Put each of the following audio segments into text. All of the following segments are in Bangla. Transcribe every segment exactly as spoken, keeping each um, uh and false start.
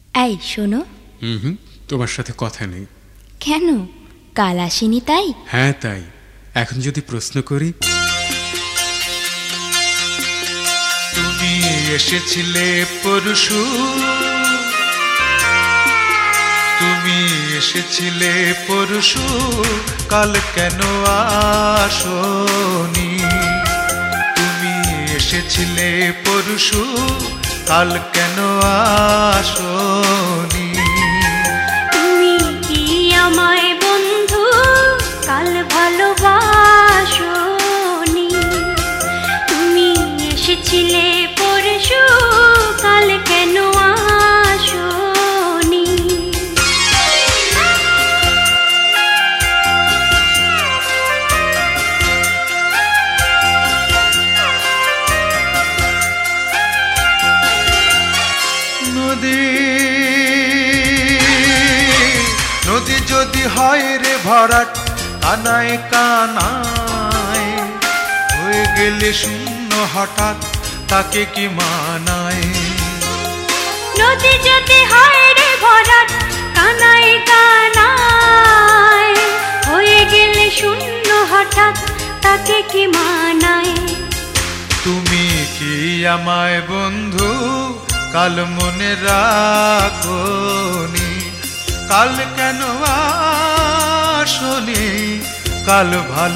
এই শোনো। হুম হুম তোমার সাথে কথা নেই। কেন? কাল আসেনি তাই? হ্যাঁ তাই। এখন যদি প্রশ্ন করি, তুমি এসেছিলে পরশু, তুমি এসেছিলে পরশু, কাল কেন আসোনি? তুমি এসেছিলে পরশু, কাল কেন আসোনি? তুমি কি আমায় বন্ধু কাল ভালোবাসোনি? তুমি এসেছিলে পরশু, কাল কেন আসোনি? নদী নদী যদি হয় রে ভরাট, কানায় কানায় হয়ে গেলে শূন্য হঠাৎ, তাকে কি মানায়? নদী যদি হয় রে ভরাট, কানায় কানায় হয়ে গেলে শূন্য হঠাৎ, তাকে কি মানায়? তুমি কি আমায় বন্ধু কাল মনে রাখোনি? কাল কেন আসোনি? কাল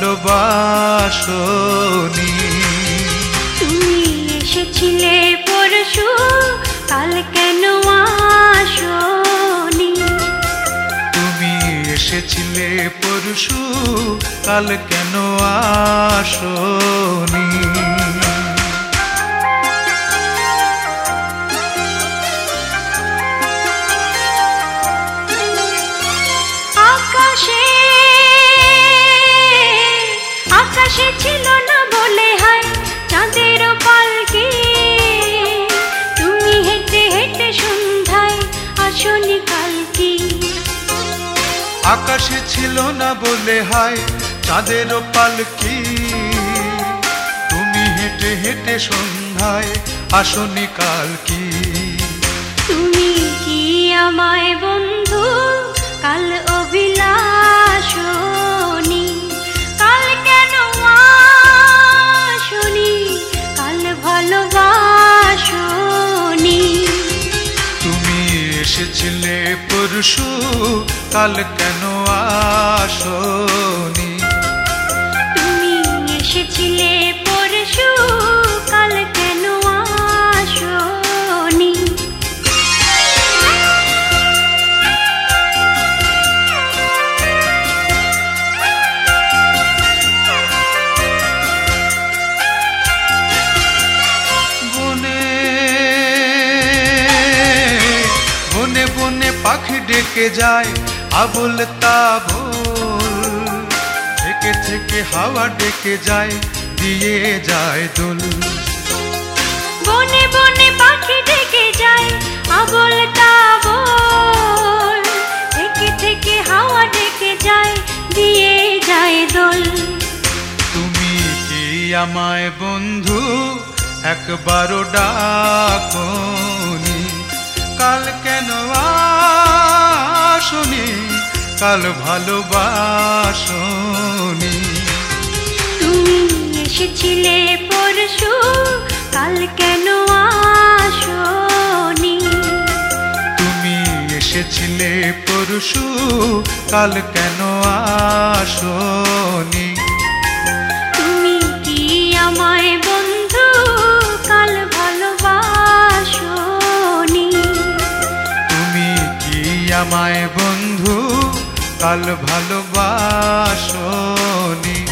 ভালোবাসোনি? তুমি এসেছিলে পরশু, কাল কেন আসোনি? তুমি এসেছিলে পরশু, কাল কেন আসোনি? আকাশে আকাশে ছিল না বলে হয় চাঁদের পালকি, তুমি হেঁটে হেঁটে সন্ধ্যায় আসনি কালকি। আকাশে ছিল না বলে হয় চাঁদের পালকি, তুমি হেঁটে হেঁটে সন্ধ্যায় আসনি কালকি। তুমি কি আমায় বন্ধু কাল অভিলাষনি? কাল কেন আসনি? কাল ভালোবাসনি? তুমি এসেছিলে পরশু, কাল কেন আসোনি? তুমি এসেছিলে পরশু, কাল কেন আসোনি? বনে বনে পাখি ডেকে যায় আবুল তাবুল, থেকে থেকে হাওয়া ডেকে যায় দিয়ে যায় দোল। বনে বনে পাখি ডেকে যায় আবল তাবল, থেকে থেকে হাওয়া ডেকে যায় দিয়ে যায় দোল। তুমি কি আমায় বন্ধু একবারও ডাকোনি? কাল কেন আসোনি? কাল ভালোবাসোনি? তুমি এসেছিলে পরশু, কাল কেন আসোনি? তুমি এসেছিলে পরশু, কাল কেন আসোনি? তুমি কি আমায় বন্ধু কাল ভালোবাসোনি? তুমি কি আমায় বন্ধু কাল ভালোবাসোনি?